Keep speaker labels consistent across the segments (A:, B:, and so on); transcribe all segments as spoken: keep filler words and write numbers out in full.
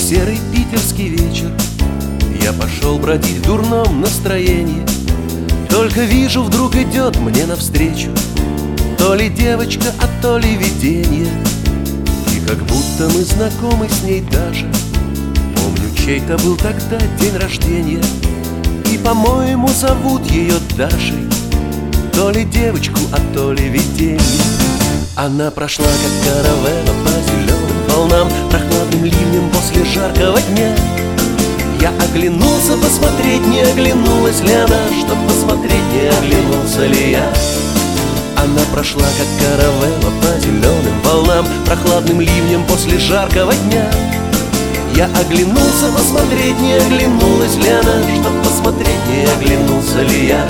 A: серый питерский вечер. Я пошел бродить в дурном настроении. Только вижу, вдруг идет мне навстречу то ли девочка, а то ли видение. И как будто мы знакомы с ней даже. Помню, чей-то был тогда день рождения. И, по-моему, зовут ее Дашей. То ли девочку, а то ли видение. Она прошла, как каравелла, по зеленым волнам, прохладным ливнем после жаркого дня. Я оглянулся посмотреть, не оглянулась ли она, чтоб посмотреть, не оглянулся ли я. Она прошла, как каравелла, по зеленым волнам, прохладным ливнем после жаркого дня. Я оглянулся посмотреть, не оглянулась ли она, чтоб посмотреть, не оглянулся ли я.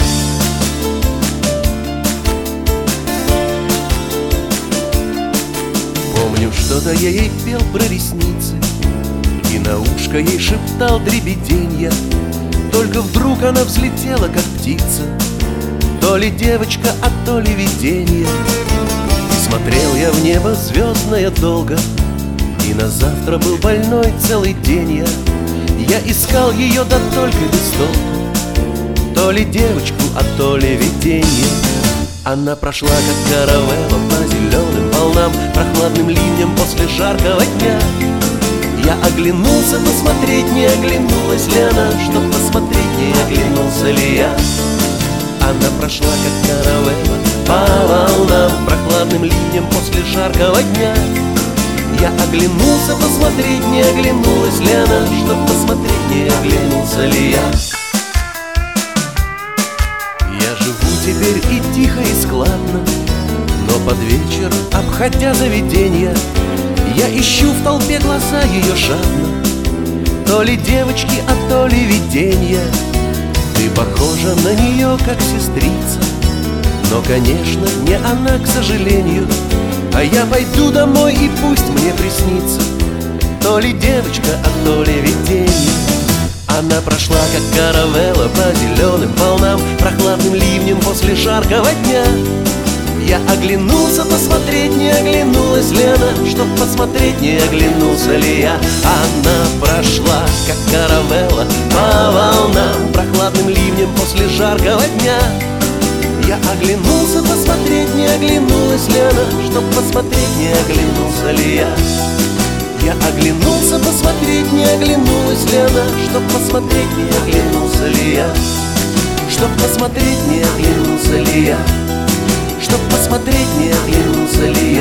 A: Помню, что-то я ей пел про ресницы и на ушко ей шептал дребеденья. Только вдруг она взлетела, как птица, то ли девочка, а то ли видение. И смотрел я в небо звездное долго, и на завтра был больной целый день я. Я искал ее, да только без толку, то ли девочку, а то ли видение. Она прошла, как каравелла, по зеленым волнам, прохладным ливнем после жаркого дня. Я оглянулся посмотреть, не оглянулась ли она, чтоб посмотреть, не оглянулся ли я. Она прошла, как каравелла, по волнам, прохладным ливнем после жаркого дня. Я оглянулся посмотреть, не оглянулась ли она, чтоб посмотреть, не оглянулся ли я. Я живу теперь и тихо, и складно, но под вечер, обходя заведенья, я ищу в толпе глаза ее жадно, то ли девочки, а то ли виденья. Ты похожа на нее, как сестрица, но, конечно, не она, к сожалению. А я пойду домой, и пусть мне приснится то ли девочка, а то ли видение. Она прошла, как каравелла, по зеленым волнам, прохладным ливнем после жаркого дня. Я оглянулся посмотреть, не оглянулась ли она, чтоб посмотреть, не оглянулся ли я. Она прошла, как каравелла, по волнам, прохладным ливнем после жаркого дня. Я оглянулся посмотреть, не оглянулась ли она, чтоб посмотреть, не оглянулся ли я. Я оглянулся посмотреть, не оглянулась ли она, чтоб посмотреть, не оглянулся ли я. Чтоб посмотреть, не оглянулся ли я. Чтоб посмотреть, не оглянулся ли я.